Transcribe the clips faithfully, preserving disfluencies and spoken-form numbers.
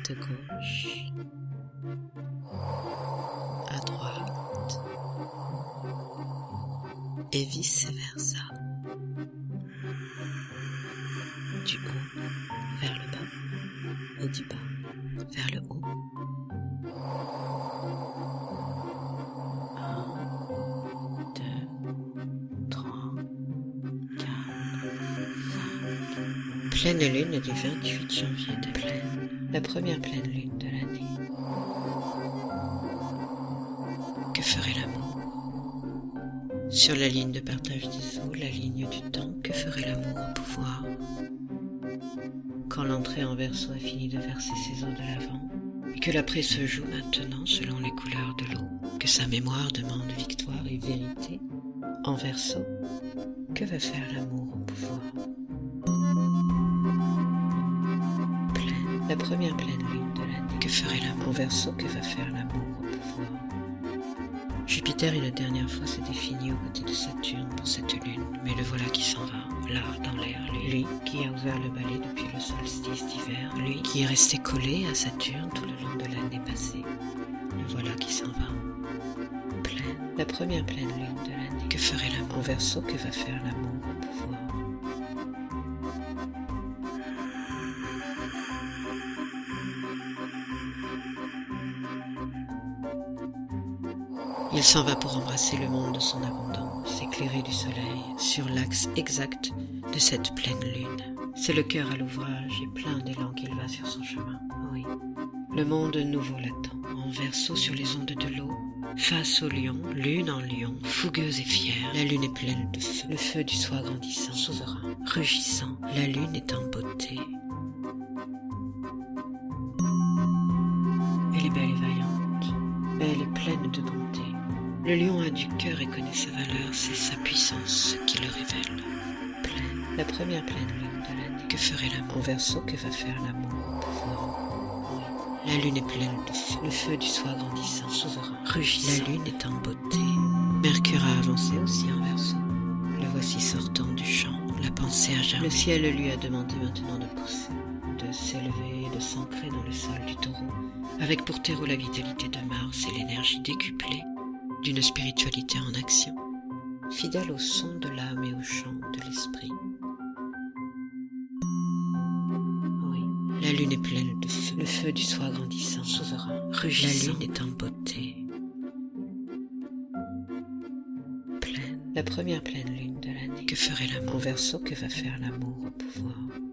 de gauche à droite et vice-versa, du haut vers le bas et du bas vers le haut. un, deux, trois, quatre, cinq. Pleine lune du vingt-huit janvier de pleine, la première pleine lune de l'année. Que ferait l'amour? Sur la ligne de partage des eaux, la ligne du temps, que ferait l'amour au pouvoir? Quand l'entrée en Verseau a fini de verser ses eaux de l'avant, et que l'après se joue maintenant selon les couleurs de l'eau, que sa mémoire demande victoire et vérité, en Verseau, que va faire l'amour au pouvoir? Pleine, la première pleine lune de l'année, que ferait l'amour? En Verseau, que va faire l'amour au pouvoir? Jupiter une dernière fois s'est défini aux côtés de Saturne pour cette lune, mais le voilà qui s'en va, là, dans l'air, lui, lui qui a ouvert le balai depuis le solstice d'hiver, lui qui est resté collé à Saturne tout le long de l'année passée, le voilà qui s'en va. Pleine, la première pleine lune de l'année, que ferait l'amour? En Verseau, que va faire l'amour au pouvoir? Il s'en va pour embrasser le monde de son abondance, éclairé du soleil, sur l'axe exact de cette pleine lune. C'est le cœur à l'ouvrage et plein d'élan qu'il va sur son chemin. Oui, le monde nouveau l'attend, en Verseau sur les ondes de l'eau, face au lion, lune en lion, fougueuse et fière. La lune est pleine de feu, le feu du soi grandissant, souverain, rugissant. La lune est en beauté. Elle est belle et vaillante, elle est pleine de bonté. Le lion a du cœur et connaît sa valeur, c'est sa puissance qui le révèle. Pleine, la première pleine lune de l'année, que ferait l'amour? En Verseau, que va faire l'amour au pouvoir? Oui, la lune est pleine de feu, le feu du soi grandissant, souverain, rugissant. La lune est en beauté. Mercure a avancé aussi en Verseau. Le voici sortant du champ, la pensée a germé. Le ciel lui a demandé maintenant de pousser, de s'élever et de s'ancrer dans le sol du taureau, avec pour terreau la vitalité de Mars et l'énergie décuplée d'une spiritualité en action, fidèle au son de l'âme et au chant de l'esprit. Oui, la lune est pleine de feu, le feu du soi grandissant, souverain, rugissant. La lune est en beauté. Pleine, la première pleine lune de l'année, que ferait l'amour? En Verseau, que va faire l'amour au pouvoir?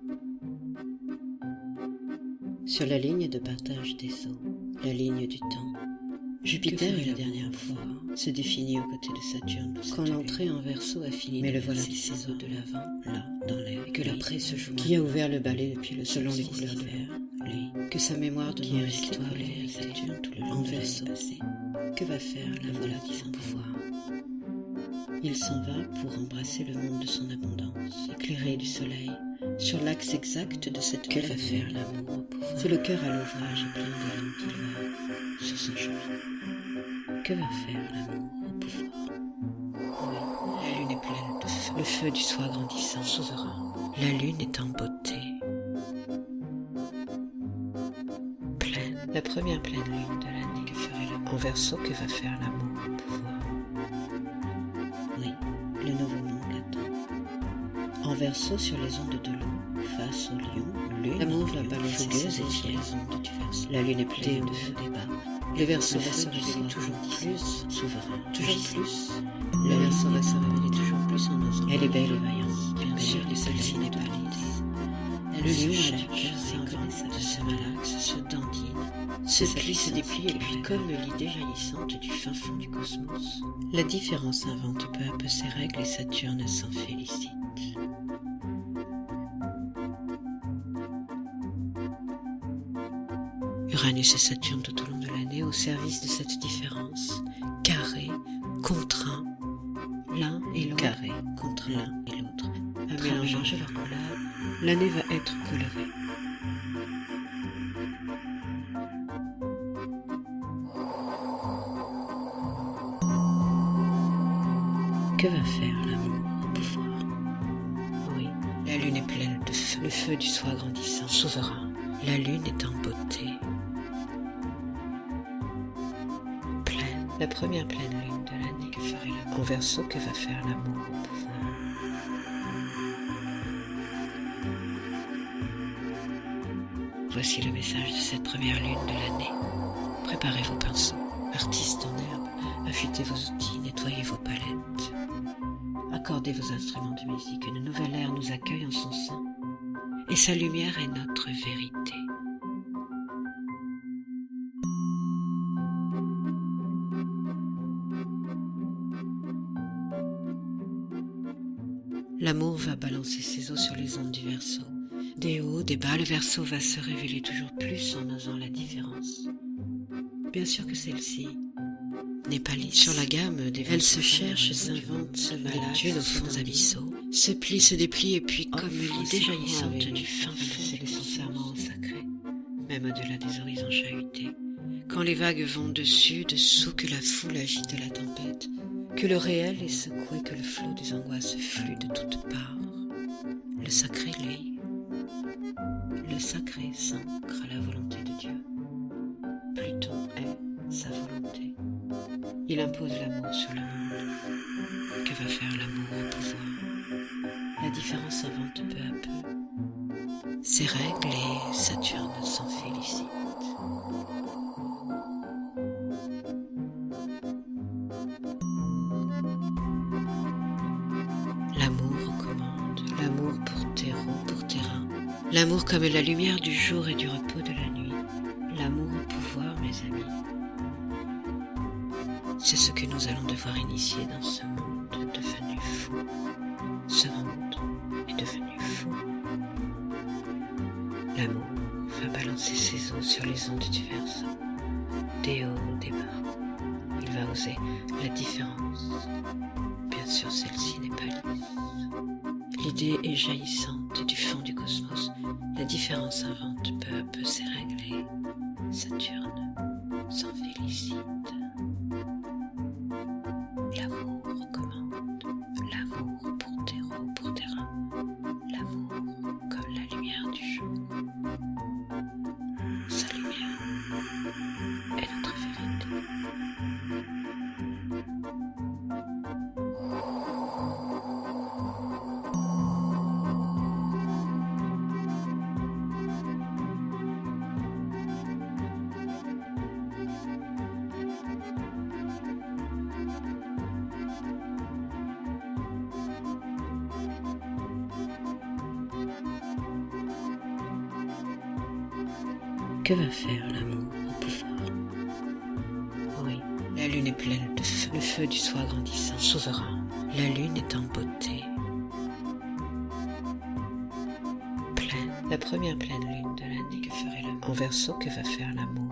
Sur la ligne de partage des eaux, la ligne du temps, Jupiter une dernière fois se définit aux côtés de Saturne quand l'entrée en Verseau a fini de verser ses eaux de l'avant, là, dans l'air, et que l'après se joue. Qui a ouvert le balai depuis le selon les couleurs de l'air, lui, que sa mémoire de qui est restée collée à Saturne tout le long de Verseau passé. Que va faire la voilà qui s'en pouvoir? Il s'en va pour embrasser le monde de son abondance, éclairé du soleil, sur l'axe exact de cette que va faire l'amour au pouvoir. C'est le cœur à l'ouvrage et plein d'élan qu'il va sur son chemin. Que va faire l'amour au pouvoir? Oui, la lune est pleine de feu, le feu du soi grandissant, souverain. La lune est en beauté. Pleine, la première pleine lune de l'année, que ferait l'amour? En Verseau, que va faire l'amour au pouvoir? Oui, le nouveau monde l'attend. En Verseau sur les ondes de l'eau, face au lion, lune, l'amour va balancer fougueuse et fière. La lune est pleine de feu débat. Le Verseau va se révéler toujours plus souverain, toujours plus. Le Verseau va se révéler toujours plus en osant. Elle est belle et vaillante, bien sûr que celle-ci n'est pas lisse. Le lion a du cœur sans de ce malaxe, se dandine, se plie, se déplie, et puis comme l'idée jaillissante du fin fond du cosmos, la différence invente peu à peu ses règles et Saturne s'en félicite. Uranus et Saturne tout au long de l'année au service de cette différence, carré, contraint, l'un et l'autre, carré, contre l'un et l'autre. À mélanger leurs couleurs, l'année va être colorée. Que va faire l'amour au pouvoir? Oui, la lune est pleine de feu, le feu du soi grandissant, souverain. La lune est en beauté. Pleine, la première pleine lune de l'année. Que ferait l'amour? En Verseau, que va faire l'amour au pouvoir? Voici le message de cette première lune de l'année. Préparez vos pinceaux, artistes en herbe, affûtez vos outils, nettoyez vos palettes. Accordez vos instruments de musique, une nouvelle ère nous accueille en son sein, et sa lumière est notre vérité. L'amour va balancer ses eaux sur les ondes du Verseau. Des hauts, des bas, le Verseau va se révéler toujours plus en osant la différence. Bien sûr que celle-ci n'est pas lisse. Sur la gamme des elle se cherche, s'invente, se malade aux fonds abyssaux, se plie, se déplie et puis comme l'idée jaillissante du fin fond, c'est son serment sacré, même au-delà des horizons chahutés. Quand les vagues vont dessus, dessous, que la foule agite la tempête, que le réel est secoué, que le flot des angoisses flue de toutes parts. Le sacré, lui, le sacré s'ancre à la volonté de Dieu. Pluton est sa volonté. Il impose l'amour sur le monde. Que va faire l'amour au pouvoir? La différence s'invente peu à peu. Ses règles et Saturne s'en félicite. L'amour recommande, l'amour pour terreau, pour terrain. L'amour comme la lumière du jour et du repos de la nuit. L'amour au pouvoir, mes amis. C'est ce que nous allons devoir initier dans ce monde devenu fou. Ce monde est devenu fou. L'amour va balancer ses eaux sur les ondes du Verseau. Des hauts, des bas. Il va oser la différence. Bien sûr, celle-ci n'est pas lisse. L'idée est jaillissante du fond du cosmos. La différence invente peu à peu ses règles et Saturne s'en félicite. L'amour recommande, l'amour pour terreau, pour terrain, l'amour comme la lumière du jour. Sa lumière est notre vérité. Que va faire l'amour au pouvoir? Oui, la lune est pleine de feu, le feu du soi grandissant, souverain. La lune est en beauté. Pleine, la première pleine lune de l'année. Que ferait l'amour? En Verseau, que va faire l'amour